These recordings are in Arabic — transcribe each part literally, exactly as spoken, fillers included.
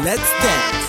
Let's dance.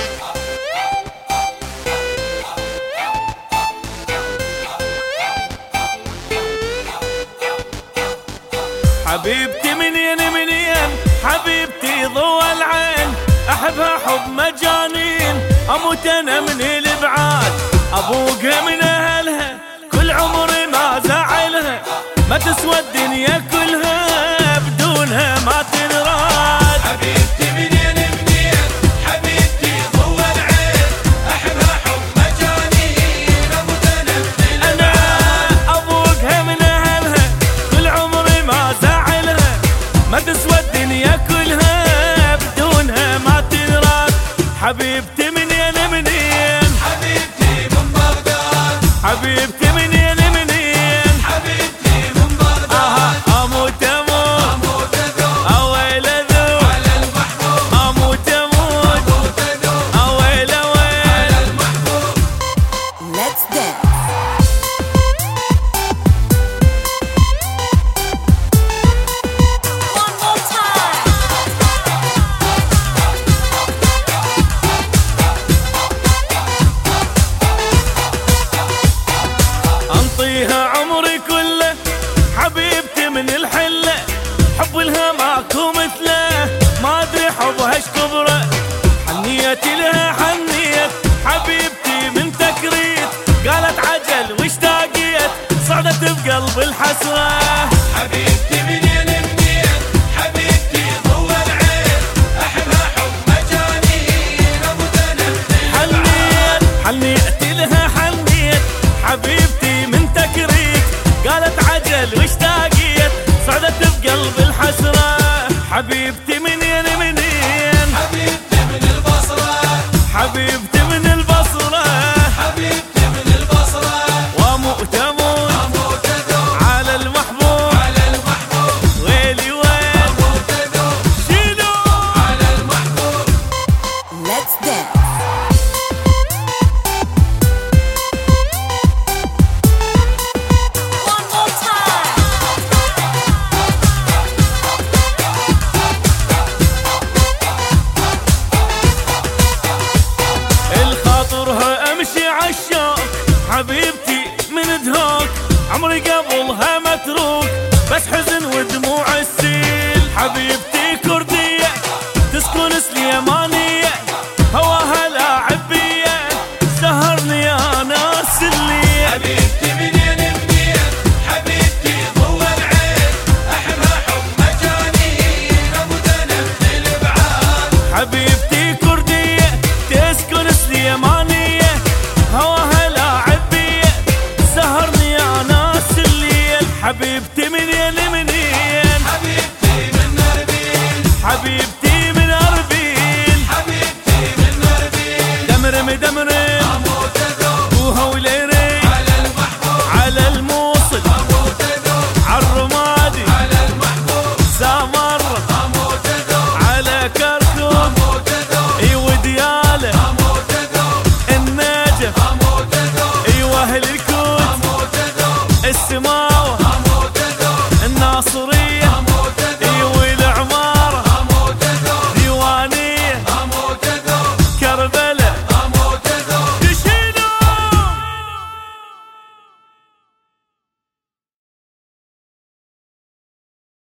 حبيبتي منين منين حبيبتي ضوى العين، احبها حب مجانين، اموت انا من الابعاد. ابوقها من اهلها كل عمري ما زعلها، ما تسوى الدنيا كلها بدونها ما تنراد. حبيبتي منين منين حبيبتي ضوى العين، احبها حب مجانين، اموت انا من الابعاد. ابوقها من اهلها كل عمري ما زعلها، ما تسوى الدنيا كلها بدونها ما تنراد. حبيبتي منين منين حبيبتي من بغداد، حبيبتي منين منين حبيبتي من بغداد. آه اموت اموت اموت اذوب اويل اذوب على المحبوب، اموت اموت اموت اذوب اويل اويل على المحبوب. Let's dance. One more time. انطيها عمري كله حبيبتي من الحله، حب لها ماكو مثله، ما ادري حبها ايش كبره. حنيتي لها حنيت حبيبتي من تكريت، قالت عجل واشتاقيت صعدت بقلب الحسره. حبيبتي منين منين حبيبتي ضوى العين، احبها حب مجانين، اموت انا من حنيت حنيتي لها حنيت حبيبتي من تكريت، قالت عجل واشتاقيت صعدت بقلب الحسره. حبيبتي منين منين حبيبتي من البصره، حبيبتي من البصره، حبيبتي من البصره. واموت اموت اموت اذوب على المحبوب، على المحبوب، ويلي ويل اموت اذوب شيلو. على المحبوب. Let's dance. One more time. الخاطرها امشي عالشوق حبيبتي من دهوك، عمري قبلها متروك بس حزن ودموع السيل. حبيبتي كردية تسكن سليمانية، هواها لاعب بيا سهرني انا الليل. حبيبتي منين منين حبيبتي ضوى العين، احبها حب مجانين، اموت انا من الابعاد. حبيبتي كردية تسكن سليمانية، هواها لاعب بيا سهرني انا الليل. حبيبتي